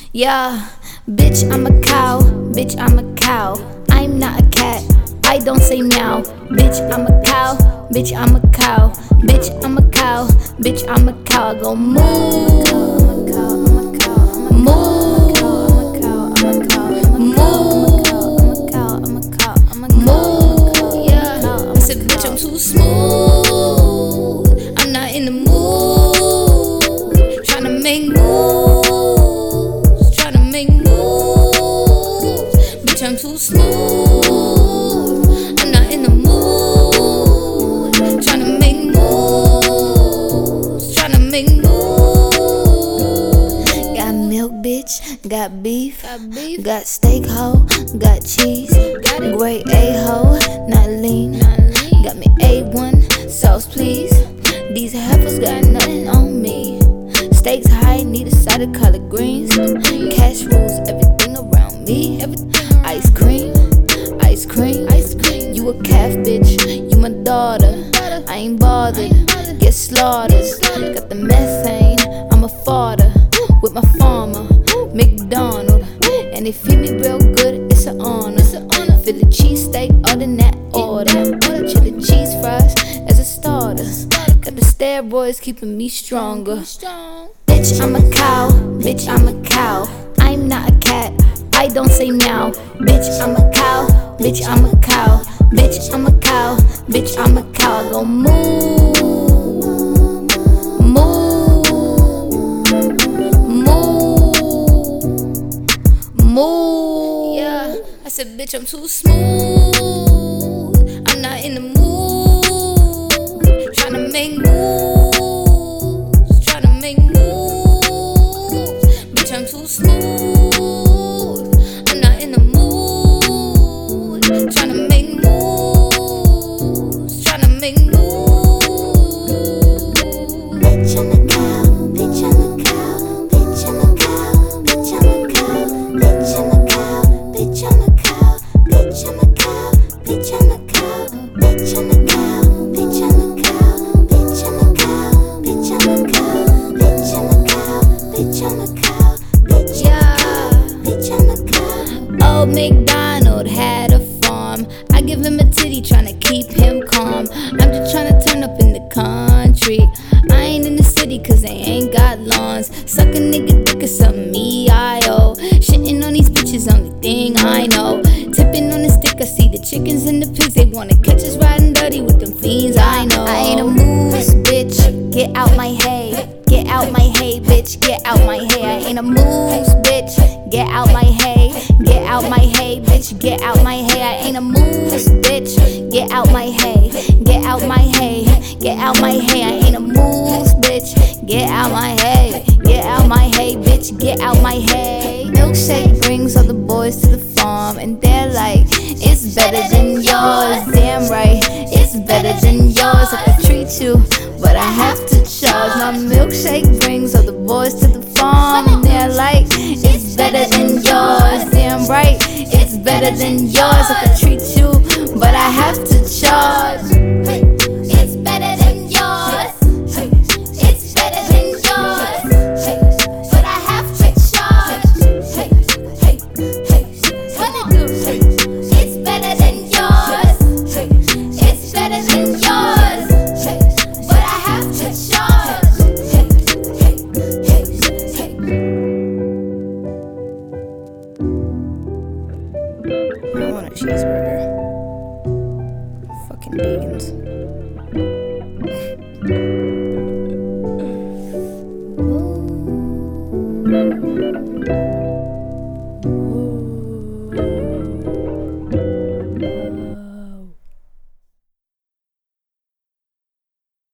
Yeah, bitch, I'm a cow. Bitch, I'm a cow. I'm not a cat. I don't say meow. Bitch, I'm a cow. Bitch, I'm a cow. Bitch, I'm a cow. Bitch, I'm a cow. I go moo. Moo. Yeah, I said, bitch, I'm too smooth. I'm not in the mood. Tryna make moves. Tryna make moves. Bitch, I'm too smooth. I'm not in the mood. Tryna make moves. Tryna make moves. Got milk, bitch. Got beef. Got steak, ho. Got cheese. Great A-ho. Not lean. Got me A1. Sauce, please. These heifers got nothing on me. Stakes high, need a side of collard greens. Cash rules everything around me. Ice cream, ice cream. You a calf, bitch, you my daughter. I ain't bothered, get slaughtered. Got the methane, I'm a fodder. With my farmer, McDonald. And they feed me real good, it's an honor. Philly cheesesteak, order that order. Chili cheese fries as a starter. Got the steroids keeping me stronger. Bitch, I'm a cow. Bitch, I'm a cow. I'm not a cat. I don't say meow. Bitch, I'm a cow. Bitch, I'm a cow. Bitch, I'm a cow. Bitch, I'm a cow. I go moo. Moo. Moo. Moo. Yeah, I said, bitch, I'm too smooth. I'm not in the mood. Tryna make moves. Tryna make moves. Bitch, I'm too smooth. I'm not in the mood. Tryna make moves. Tryna make moves. Bitch, I'm a cow. Bitch, I'm a cow. Bitch, I'm a cow. Bitch, I'm a cow. Bitch, I'm a cow. Bitch, I'm a cow. Bitch, I'm a cow. Bitch, I'm a cow. Bitch, I'm a cow. Bitch, I'm a cow. Bitch, I'm a cow. Bitch, I'm a cow. Bitch, I'm a cow. Bitch, I'm a cow. Bitch, I'm a cow. Old MacDonald had a farm. I give him a titty, tryna keep him calm. I'm just tryna turn up in the country. I ain't in the city cause they ain't got lawns. Suck a nigga dick or something, E-I-O. Shitting on these bitches, only thing I know. Tipping on the stick, I see the chickens and the pigs. They wanna catch us riding dirty with them fiends, I know. I ain't a moose, bitch. Get out my hay. Get out my hay, bitch. Get out my hay. I ain't a moose, bitch. Get out my hay. Get out my hay, bitch. Get out my hay. I ain't a moose, bitch. Get out my hay. Get out my hay. Get out my hay. I ain't a moose, bitch. Get out my hay. Get out my hay, bitch. Get out my hay. Milkshake brings all the boys to the farm, and they're like, it's better than yours. Damn right, it's better than yours. I could treat you, but I have to charge. My milkshake brings all the boys to the farm, and they're like, it's better than yours. Damn right, it's better than yours. I could treat you, but I have to charge. It's better than yours. It's better than yours, but I have to charge. What it do? It's better than yours. It's better than yours, but I have to charge. I want a cheeseburger. Fucking vegans.